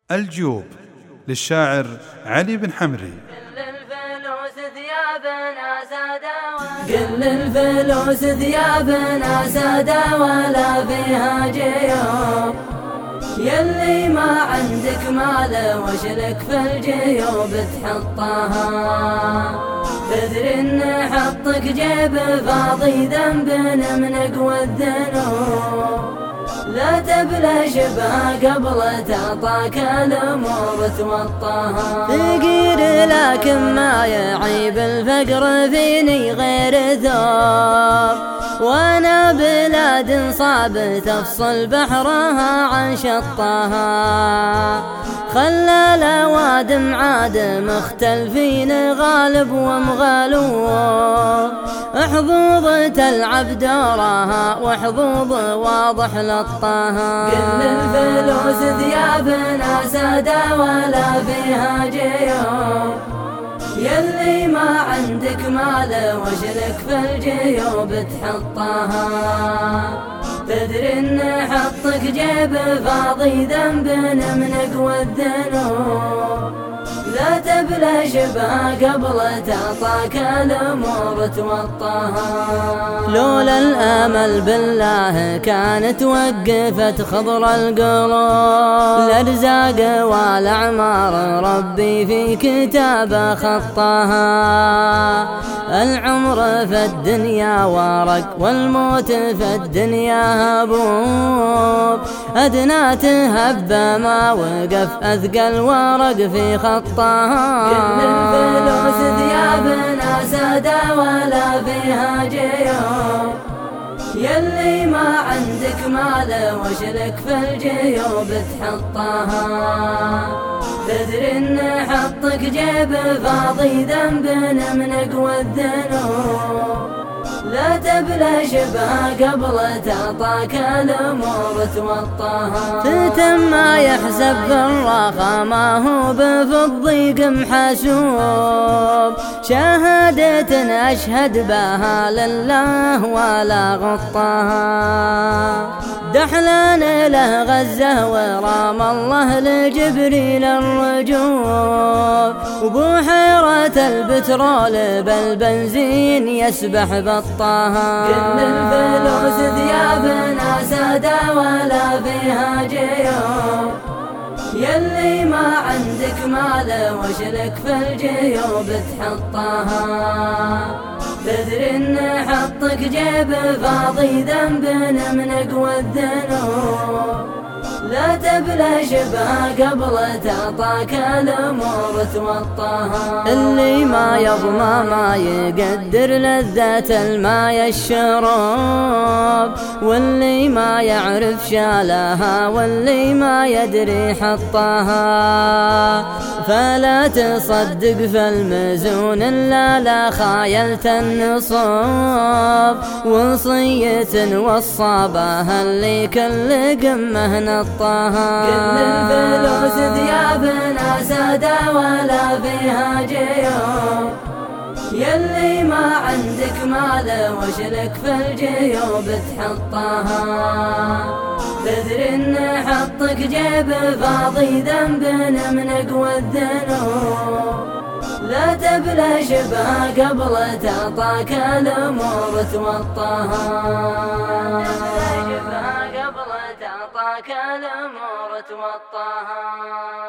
الجيوب للشاعر علي بن حمري. كل الفلوس ثيابنا سادة ولا فيها جيوب، يلي ما عندك مال وشلك في الجيوب تحطها، تدري ان حطك جيب فاضي ذنب من اقوى الذنوب، لا تبلش بها قبل تعطاك الامور توطها. فقير لكن ما يعيب الفقر فيني غير ثوب، وانا بلاد صعب تفصل بحرها عن شطها، خلى الاوادم عاد مختلفين غالب ومغلوب، حظوظ تلعب دورها وحظوظ واضح لطها. كل الفلوس ثيابنا سادة ولا فيها جيوب، يلي ما عندك مال وشلك في الجيوب تحطها، تدري ان حطك جيب فاضي ذنب من اقوى الذنوب، لا تبلش بها قبل تعطاك الامور توطها. لولا الامل بالله كانت وقفت خضر القلوب، الارزاق والاعمار ربي في كتابه خطها، العمر في الدنيا ورق والموت في الدنيا هبوب، ادنى تهب ما وقف اثقل ورق في خطها. كل الفلوس ثيابنا سادة ولا فيها جيوب، يلي ما عندك مال وشلك في الجيوب تحطها، تدري ان حطك جيب فاضي ذنب من اقوى الذنوب، لا تبلش بها قبل تعطاك الامور توطها. فتم ما يحسب بالرخا ما هو بفضيق محسوب، شهادة اشهد بها لله ولا غطاها، دحلان له غزة ورام الله لجبريل الرجوب، وبحيرة البترول بالبنزين يسبح بطاها. كل الفلوس ثيابنا سادة ولا فيها جيوب، يلي ما عندك مال وشلك في الجيوب تحطها، تدري ان حطك جيب فاضي ذنب من اقوى الذنوب، لا تبلش بها قبل تعطاك الامور توطها. اللي ما يضمى ما يقدر لذة الماء الشراب، واللي ما يعرف شالها واللي ما يدري حطها، فلا تصدق في المزون الا لا خايلت النصاب، وصية وصابها اللي كل قمه نطها. كل الفلوس ثيابنا سادة ولا فيها جيوب، يلي ما عندك مال وشلك في الجيوب تحطها، تدري ان حطك جيب فاضي ذنب من اقوى الذنوب، لا تبلش بها قبل تعطاك الامور توطها، تعطاك الامور توطها.